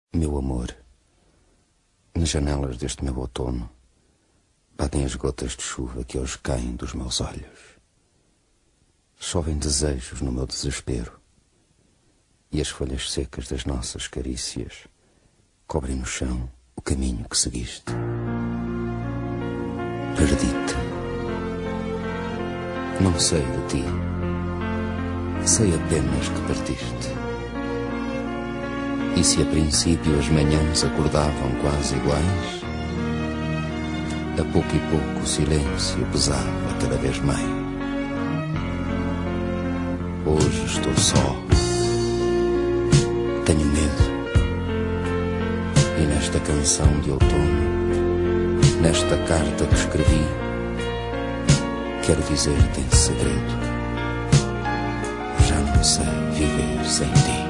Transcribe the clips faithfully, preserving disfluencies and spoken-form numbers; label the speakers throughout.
Speaker 1: Meu amor, nas janelas deste meu outono batem as gotas de chuva que hoje caem dos meus olhos. Chovem desejos no meu desespero, e as folhas secas das nossas carícias cobrem no chão o caminho que seguiste. Perdi-te. Não sei de ti. Sei apenas que partiste. E se a princípio as manhãs acordavam quase iguais, a pouco e pouco o silêncio pesava cada vez mais. Hoje estou só. Tenho medo. E nesta canção de outono, nesta carta que escrevi, quero dizer-te em segredo: já não sei viver sem ti.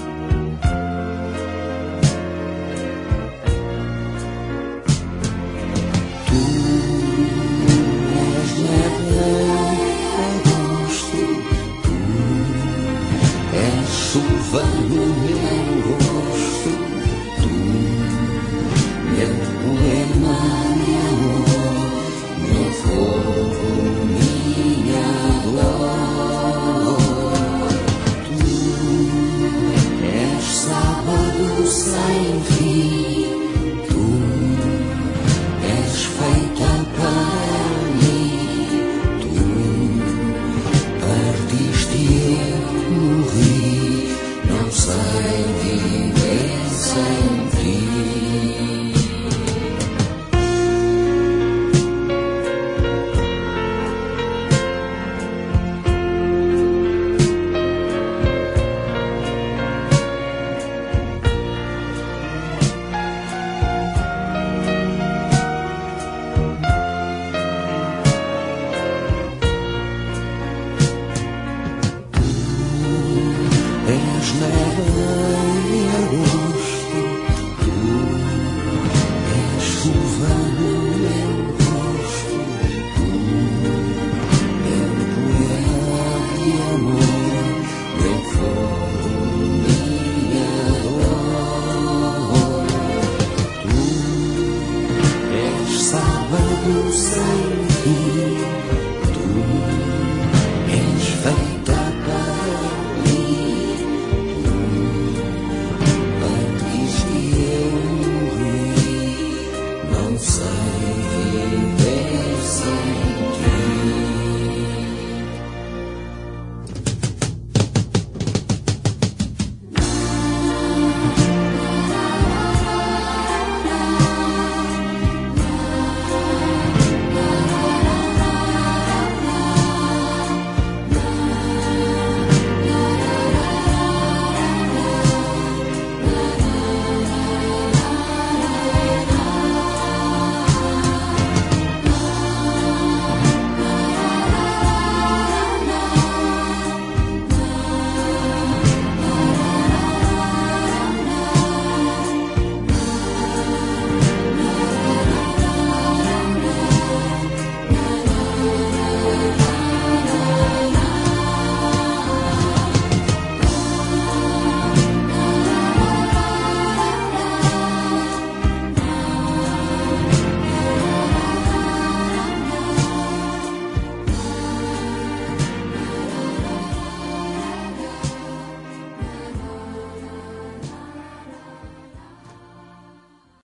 Speaker 2: Chuva no meu rosto, tu, meu poema, meu amor, meu fogo, minha dor. Tu és sábado sem